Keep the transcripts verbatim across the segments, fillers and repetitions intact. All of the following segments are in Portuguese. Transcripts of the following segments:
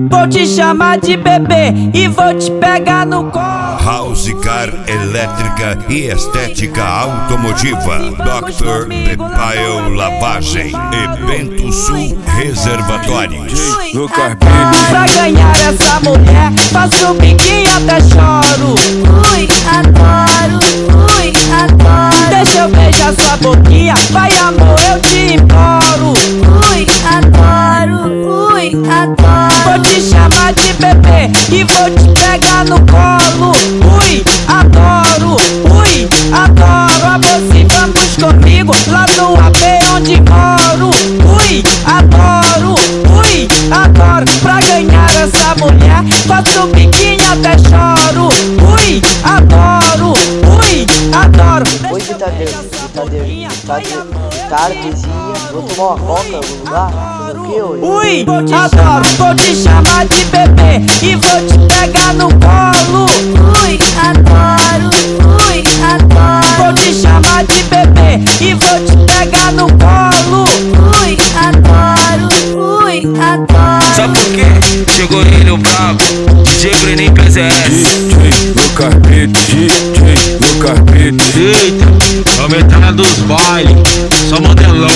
vou te chamar de bebê e vou te pegar no colo. House Car Elétrica e Estética Automotiva, doutor Bepaio Lavagem e Bento Sul Reservatórios. Pra ganhar essa mulher, faço biquinho até choro. Ui, adoro, ui, adoro. Deixa eu beijar sua boquinha, vai amor, eu te imploro. Ui, adoro, ui, adoro. Vou te chamar de bebê e vou te pegar no colo. Ui, adoro, ui, adoro. Amor, se vamos comigo lá no A P onde moro. Ui, adoro, ui, adoro. Pra ganhar essa mulher, faço biquinho até choro. Ui, adoro, ui, adoro. Oi, Vitadeiro, Vitadeiro, Vitadeiro, tardezinha, vou tomar uma coca em algum lugar? Fazer o que hoje? Ui, adoro, vou te chamar de bebê e vou te pegar no colo. Ui, adoro, ui, adoro. Vou te chamar de bebê e vou te pegar no colo. Ui, adoro, ui, adoro. Sabe por quê? Chegou ele o brabo, D J Breninho P Z S. D J Lucas Preto, D J Lucas Preto. Eita, aumentada dos bailes, só modelão.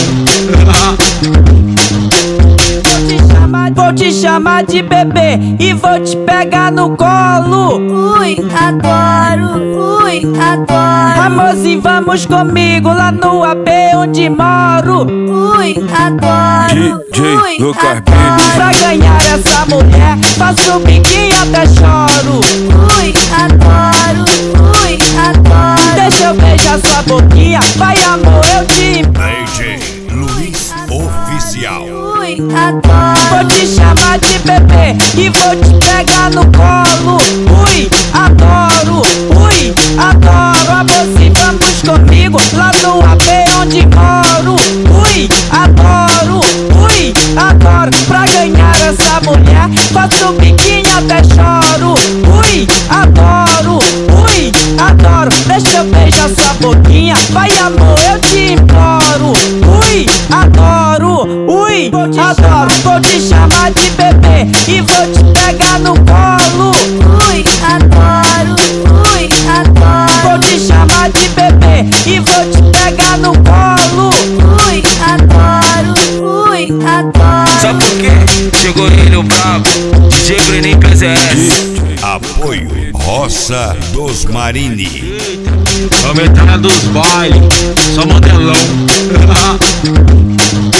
Vou te chamar de bebê e vou te pegar no colo. Ui, adoro, ui, adoro. Amorzinho, vamos comigo lá no A P onde moro. Ui, adoro, D J ui, Lucas adoro. Preto. Pra ganhar essa mulher, faço biquinho até choro. Ui, adoro, ui, adoro. Deixa eu beijar sua boquinha, vai amor, eu te imploro. D J Luiz Oficial. Ui, adoro. Vou te chamar de bebê e vou te pegar no colo. Ui, adoro, ui, adoro. Amor, se vamos comigo lá no A P onde moro. Ui, adoro, ui, adoro. Pra ganhar essa mulher, faço biquinho até choro. Ui, adoro, ui, adoro. Deixa eu beijar sua boquinha, vai amor, eu te imploro. Ui, adoro, ui, adoro. Vou te chamar de bebê e vou te pegar no colo. Ui, adoro, ui, adoro. Vou te chamar de bebê e vou te pegar no colo. Ui, adoro, ui, adoro. Sabe por quê? Chegou ele o brabo, D J Breninho P Z S. Apoio Roça dos Marini. Aumentada dos bailes, só modelão.